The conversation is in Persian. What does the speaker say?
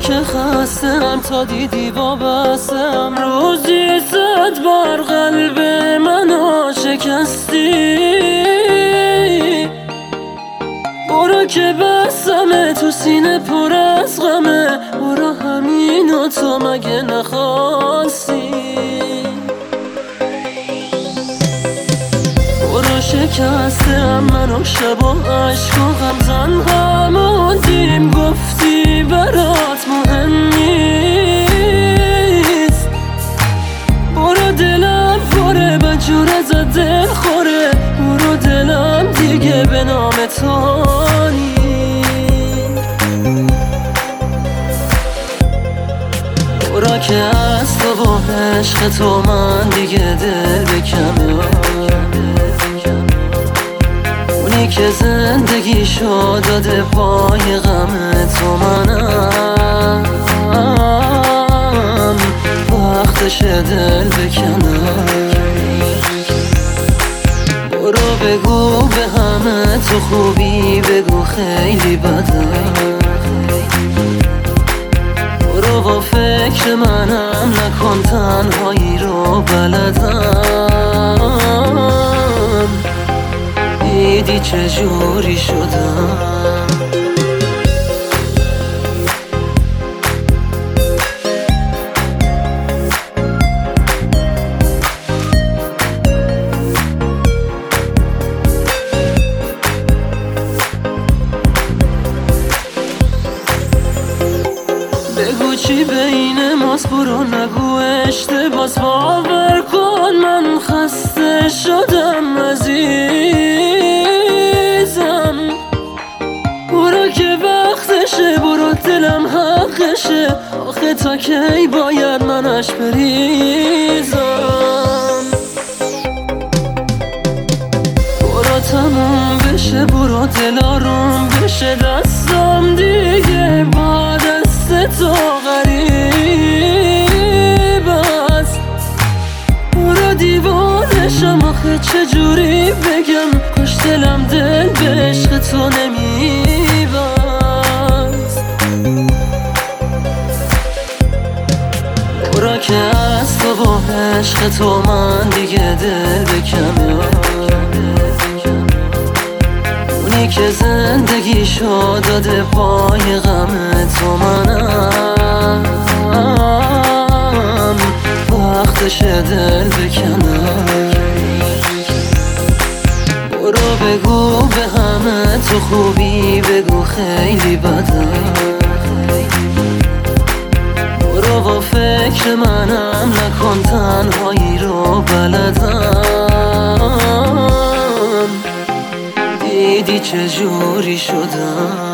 که خستم تا دیدی وابستم، روزی 100 بار قلب منو شکستی. برو که بستمه تو سینه پر از غمه، برو همینو تو مگه نخواستی. برو شکستم منو شب و عشق و غم، تنها موندیم گفتی برات مهم نیست. برو دلم پره بجور ازت دل خوره، برو دلم دیگه به نام تو نیست. برو که از تو و عشق تو من دیگه دل بکمه، اونی که زندگیشو داده پای غم تو منم، وقتش دل بکنم. برو بگو به همه تو خوبی، بگو خیلی بدم. برو با فکر منم نکن تنهایی رو بلدم، دیدی چجوری شدم. بگو چی بین ماست، برو نگو اشتباس، باور کن من خسته شدم عزیزم. برو که وقتشه، برو دلم حقشه، آخه تا کی باید منش بریزم. برو تموم بشه، برو دل آروم بشه، دستم دیگه با دست تو غریب است. برو دیوانشم آخه چجوری بگم، کاش دلم دل به عشق تو نمیبست. برو که از تو و عشق تو من دیگه دل بکمه، اونی که زندگیشو داده پای غم تو منم، وقتش دل بکنم. برو بگو به همه تو خوبی، بگو خیلی بدم. برو با فکر منم نکن تنهایی رو بلدم، دیدی چجوری شدم.